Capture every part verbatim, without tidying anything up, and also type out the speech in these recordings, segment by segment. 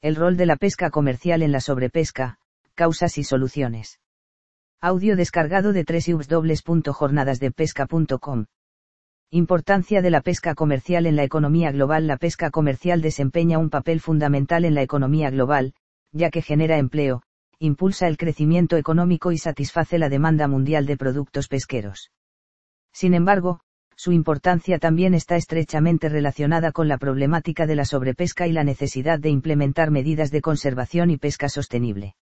El rol de la pesca comercial en la sobrepesca, causas y soluciones. Audio descargado de doble u doble u doble u punto jornadas de pesca punto com. Importancia de la pesca comercial en la economía global. La pesca comercial desempeña un papel fundamental en la economía global, ya que genera empleo, impulsa el crecimiento económico y satisface la demanda mundial de productos pesqueros. Sin embargo, su importancia también está estrechamente relacionada con la problemática de la sobrepesca y la necesidad de implementar medidas de conservación y pesca sostenible.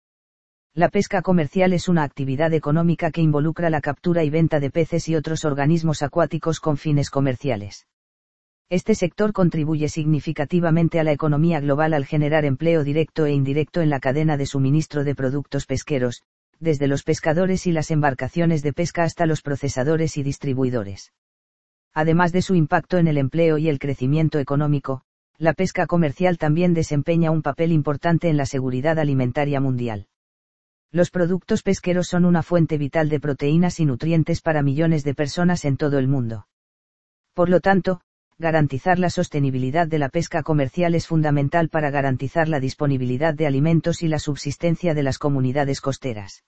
La pesca comercial es una actividad económica que involucra la captura y venta de peces y otros organismos acuáticos con fines comerciales. Este sector contribuye significativamente a la economía global al generar empleo directo e indirecto en la cadena de suministro de productos pesqueros, desde los pescadores y las embarcaciones de pesca hasta los procesadores y distribuidores. Además de su impacto en el empleo y el crecimiento económico, la pesca comercial también desempeña un papel importante en la seguridad alimentaria mundial. Los productos pesqueros son una fuente vital de proteínas y nutrientes para millones de personas en todo el mundo. Por lo tanto, garantizar la sostenibilidad de la pesca comercial es fundamental para garantizar la disponibilidad de alimentos y la subsistencia de las comunidades costeras.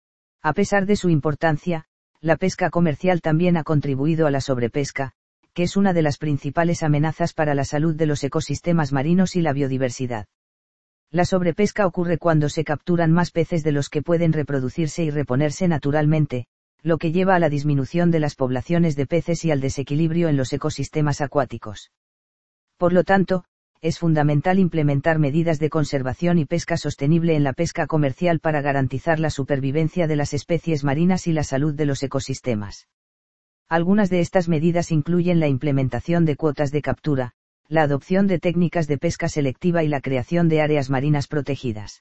A pesar de su importancia, la pesca comercial también ha contribuido a la sobrepesca, que es una de las principales amenazas para la salud de los ecosistemas marinos y la biodiversidad. La sobrepesca ocurre cuando se capturan más peces de los que pueden reproducirse y reponerse naturalmente, lo que lleva a la disminución de las poblaciones de peces y al desequilibrio en los ecosistemas acuáticos. Por lo tanto, es fundamental implementar medidas de conservación y pesca sostenible en la pesca comercial para garantizar la supervivencia de las especies marinas y la salud de los ecosistemas. Algunas de estas medidas incluyen la implementación de cuotas de captura, la adopción de técnicas de pesca selectiva y la creación de áreas marinas protegidas.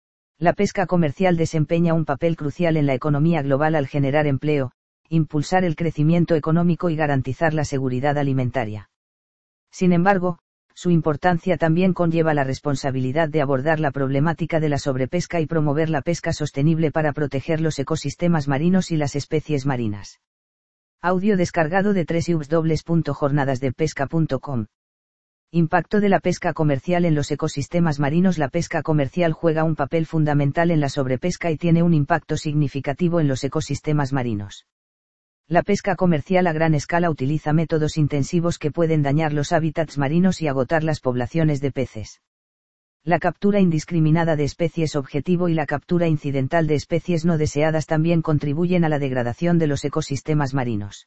La pesca comercial desempeña un papel crucial en la economía global al generar empleo, impulsar el crecimiento económico y garantizar la seguridad alimentaria. Sin embargo, su importancia también conlleva la responsabilidad de abordar la problemática de la sobrepesca y promover la pesca sostenible para proteger los ecosistemas marinos y las especies marinas. Audio descargado de doble u doble u doble u punto jornadas de pesca punto com. Impacto de la pesca comercial en los ecosistemas marinos. La pesca comercial juega un papel fundamental en la sobrepesca y tiene un impacto significativo en los ecosistemas marinos. La pesca comercial a gran escala utiliza métodos intensivos que pueden dañar los hábitats marinos y agotar las poblaciones de peces. La captura indiscriminada de especies objetivo y la captura incidental de especies no deseadas también contribuyen a la degradación de los ecosistemas marinos.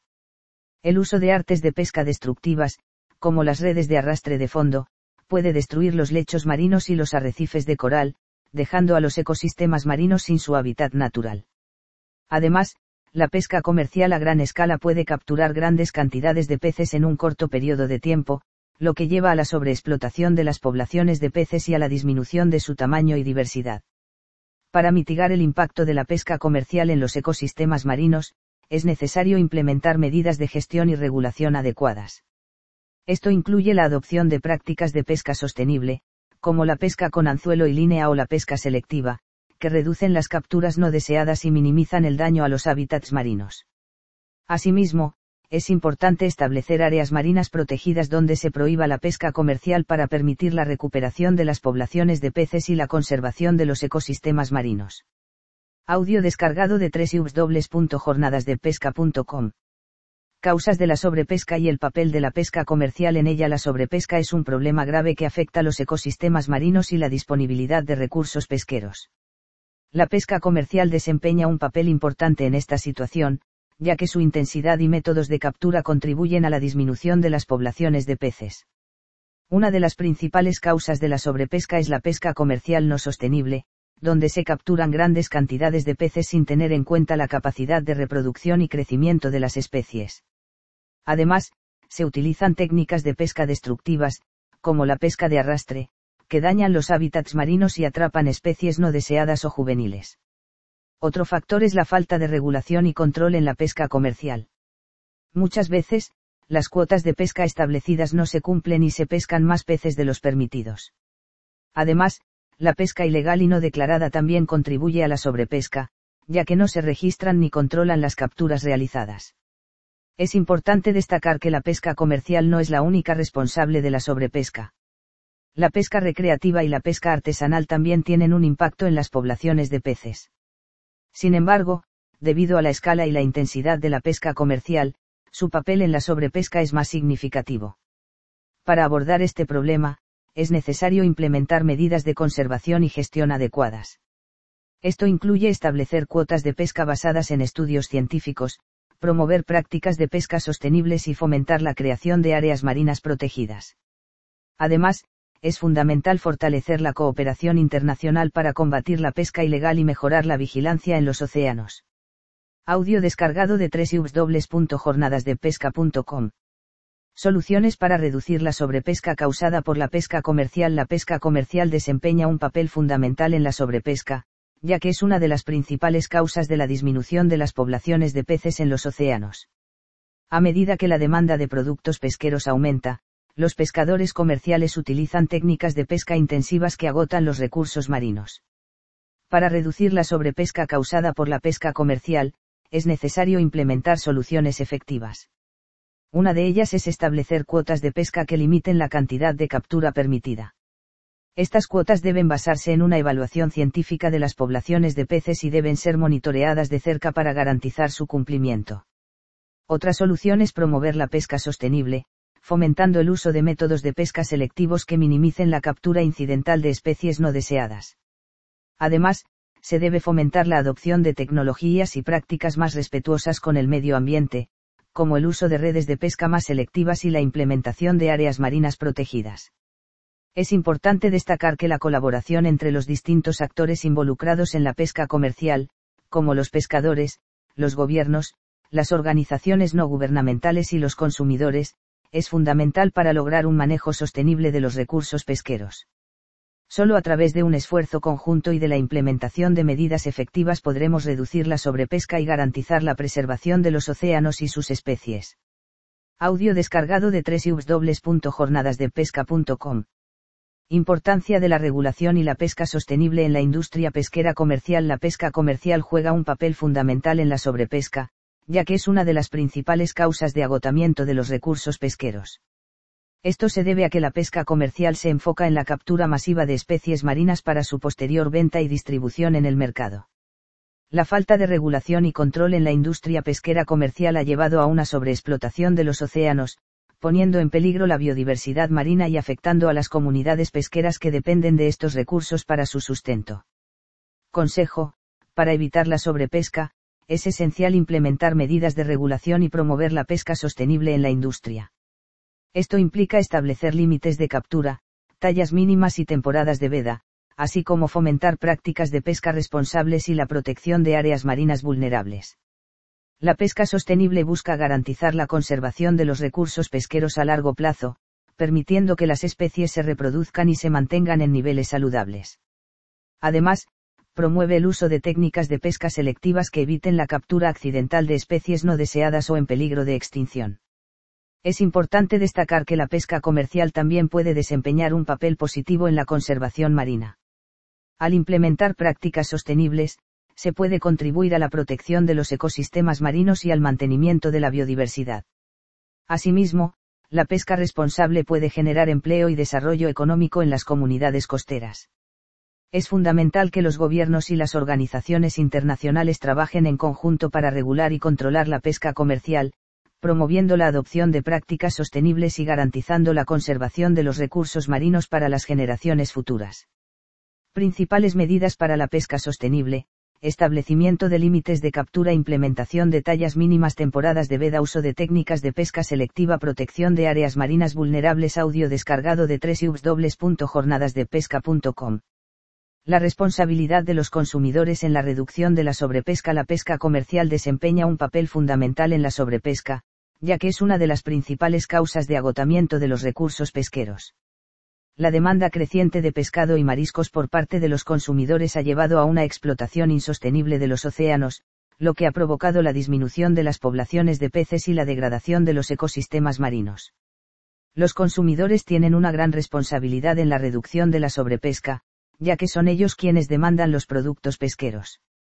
El uso de artes de pesca destructivas, como las redes de arrastre de fondo, puede destruir los lechos marinos y los arrecifes de coral, dejando a los ecosistemas marinos sin su hábitat natural. Además, la pesca comercial a gran escala puede capturar grandes cantidades de peces en un corto periodo de tiempo, lo que lleva a la sobreexplotación de las poblaciones de peces y a la disminución de su tamaño y diversidad. Para mitigar el impacto de la pesca comercial en los ecosistemas marinos, es necesario implementar medidas de gestión y regulación adecuadas. Esto incluye la adopción de prácticas de pesca sostenible, como la pesca con anzuelo y línea o la pesca selectiva, que reducen las capturas no deseadas y minimizan el daño a los hábitats marinos. Asimismo, es importante establecer áreas marinas protegidas donde se prohíba la pesca comercial para permitir la recuperación de las poblaciones de peces y la conservación de los ecosistemas marinos. Audio descargado de doble u doble u doble u punto jornadas de pesca punto com. Causas de la sobrepesca y el papel de la pesca comercial en ella. La sobrepesca es un problema grave que afecta a los ecosistemas marinos y la disponibilidad de recursos pesqueros. La pesca comercial desempeña un papel importante en esta situación, ya que su intensidad y métodos de captura contribuyen a la disminución de las poblaciones de peces. Una de las principales causas de la sobrepesca es la pesca comercial no sostenible, donde se capturan grandes cantidades de peces sin tener en cuenta la capacidad de reproducción y crecimiento de las especies. Además, se utilizan técnicas de pesca destructivas, como la pesca de arrastre, que dañan los hábitats marinos y atrapan especies no deseadas o juveniles. Otro factor es la falta de regulación y control en la pesca comercial. Muchas veces, las cuotas de pesca establecidas no se cumplen y se pescan más peces de los permitidos. Además, la pesca ilegal y no declarada también contribuye a la sobrepesca, ya que no se registran ni controlan las capturas realizadas. Es importante destacar que la pesca comercial no es la única responsable de la sobrepesca. La pesca recreativa y la pesca artesanal también tienen un impacto en las poblaciones de peces. Sin embargo, debido a la escala y la intensidad de la pesca comercial, su papel en la sobrepesca es más significativo. Para abordar este problema, es necesario implementar medidas de conservación y gestión adecuadas. Esto incluye establecer cuotas de pesca basadas en estudios científicos, promover prácticas de pesca sostenibles y fomentar la creación de áreas marinas protegidas. Además, es fundamental fortalecer la cooperación internacional para combatir la pesca ilegal y mejorar la vigilancia en los océanos. Audio descargado de doble u doble u doble u punto jornadas de pesca punto com. Soluciones para reducir la sobrepesca causada por la pesca comercial. La pesca comercial desempeña un papel fundamental en la sobrepesca, ya que es una de las principales causas de la disminución de las poblaciones de peces en los océanos. A medida que la demanda de productos pesqueros aumenta, los pescadores comerciales utilizan técnicas de pesca intensivas que agotan los recursos marinos. Para reducir la sobrepesca causada por la pesca comercial, es necesario implementar soluciones efectivas. Una de ellas es establecer cuotas de pesca que limiten la cantidad de captura permitida. Estas cuotas deben basarse en una evaluación científica de las poblaciones de peces y deben ser monitoreadas de cerca para garantizar su cumplimiento. Otra solución es promover la pesca sostenible, fomentando el uso de métodos de pesca selectivos que minimicen la captura incidental de especies no deseadas. Además, se debe fomentar la adopción de tecnologías y prácticas más respetuosas con el medio ambiente, como el uso de redes de pesca más selectivas y la implementación de áreas marinas protegidas. Es importante destacar que la colaboración entre los distintos actores involucrados en la pesca comercial, como los pescadores, los gobiernos, las organizaciones no gubernamentales y los consumidores, es fundamental para lograr un manejo sostenible de los recursos pesqueros. Solo a través de un esfuerzo conjunto y de la implementación de medidas efectivas podremos reducir la sobrepesca y garantizar la preservación de los océanos y sus especies. Audio descargado de doble u doble u doble u punto jornadas de pesca punto com. Importancia de la regulación y la pesca sostenible en la industria pesquera comercial. La pesca comercial juega un papel fundamental en la sobrepesca, ya que es una de las principales causas de agotamiento de los recursos pesqueros. Esto se debe a que la pesca comercial se enfoca en la captura masiva de especies marinas para su posterior venta y distribución en el mercado. La falta de regulación y control en la industria pesquera comercial ha llevado a una sobreexplotación de los océanos, poniendo en peligro la biodiversidad marina y afectando a las comunidades pesqueras que dependen de estos recursos para su sustento. Consejo: para evitar la sobrepesca, es esencial implementar medidas de regulación y promover la pesca sostenible en la industria. Esto implica establecer límites de captura, tallas mínimas y temporadas de veda, así como fomentar prácticas de pesca responsables y la protección de áreas marinas vulnerables. La pesca sostenible busca garantizar la conservación de los recursos pesqueros a largo plazo, permitiendo que las especies se reproduzcan y se mantengan en niveles saludables. Además, promueve el uso de técnicas de pesca selectivas que eviten la captura accidental de especies no deseadas o en peligro de extinción. Es importante destacar que la pesca comercial también puede desempeñar un papel positivo en la conservación marina. Al implementar prácticas sostenibles, se puede contribuir a la protección de los ecosistemas marinos y al mantenimiento de la biodiversidad. Asimismo, la pesca responsable puede generar empleo y desarrollo económico en las comunidades costeras. Es fundamental que los gobiernos y las organizaciones internacionales trabajen en conjunto para regular y controlar la pesca comercial, promoviendo la adopción de prácticas sostenibles y garantizando la conservación de los recursos marinos para las generaciones futuras. Principales medidas para la pesca sostenible: establecimiento de límites de captura, implementación de tallas mínimas, temporadas de veda, uso de técnicas de pesca selectiva, protección de áreas marinas vulnerables. Audio descargado de doble u doble u doble u punto jornadas de pesca punto com. La responsabilidad de los consumidores en la reducción de la sobrepesca. La pesca comercial desempeña un papel fundamental en la sobrepesca, ya que es una de las principales causas de agotamiento de los recursos pesqueros. La demanda creciente de pescado y mariscos por parte de los consumidores ha llevado a una explotación insostenible de los océanos, lo que ha provocado la disminución de las poblaciones de peces y la degradación de los ecosistemas marinos. Los consumidores tienen una gran responsabilidad en la reducción de la sobrepesca, ya que son ellos quienes demandan los productos pesqueros.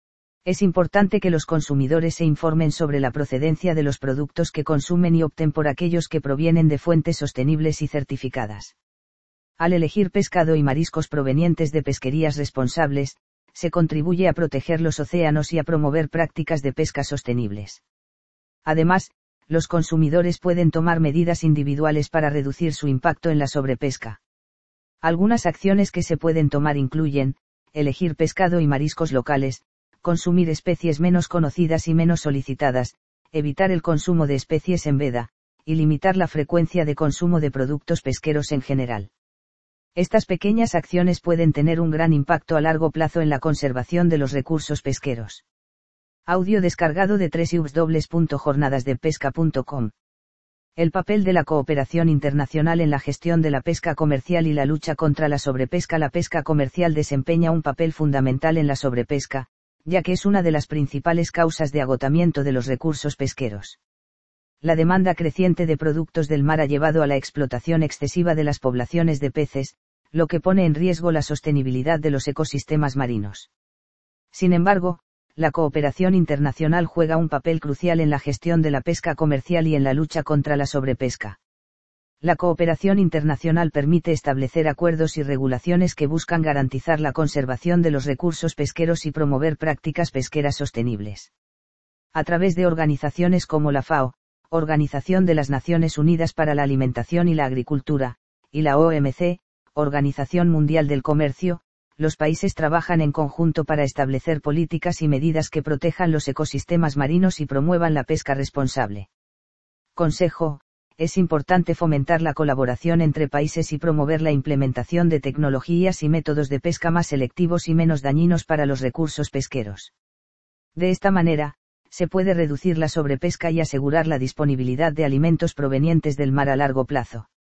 Es importante que los consumidores se informen sobre la procedencia de los productos que consumen y opten por aquellos que provienen de fuentes sostenibles y certificadas. Al elegir pescado y mariscos provenientes de pesquerías responsables, se contribuye a proteger los océanos y a promover prácticas de pesca sostenibles. Además, los consumidores pueden tomar medidas individuales para reducir su impacto en la sobrepesca. Algunas acciones que se pueden tomar incluyen, elegir pescado y mariscos locales, consumir especies menos conocidas y menos solicitadas, evitar el consumo de especies en veda, y limitar la frecuencia de consumo de productos pesqueros en general. Estas pequeñas acciones pueden tener un gran impacto a largo plazo en la conservación de los recursos pesqueros. Audio descargado de doble u doble u doble u punto jornadas de pesca punto com. El papel de la cooperación internacional en la gestión de la pesca comercial y la lucha contra la sobrepesca. La pesca comercial desempeña un papel fundamental en la sobrepesca, ya que es una de las principales causas de agotamiento de los recursos pesqueros. La demanda creciente de productos del mar ha llevado a la explotación excesiva de las poblaciones de peces, lo que pone en riesgo la sostenibilidad de los ecosistemas marinos. Sin embargo, la cooperación internacional juega un papel crucial en la gestión de la pesca comercial y en la lucha contra la sobrepesca. La cooperación internacional permite establecer acuerdos y regulaciones que buscan garantizar la conservación de los recursos pesqueros y promover prácticas pesqueras sostenibles. A través de organizaciones como la FAO, Organización de las Naciones Unidas para la Alimentación y la Agricultura, y la O M C, Organización Mundial del Comercio, los países trabajan en conjunto para establecer políticas y medidas que protejan los ecosistemas marinos y promuevan la pesca responsable. Consejo: es importante fomentar la colaboración entre países y promover la implementación de tecnologías y métodos de pesca más selectivos y menos dañinos para los recursos pesqueros. De esta manera, se puede reducir la sobrepesca y asegurar la disponibilidad de alimentos provenientes del mar a largo plazo.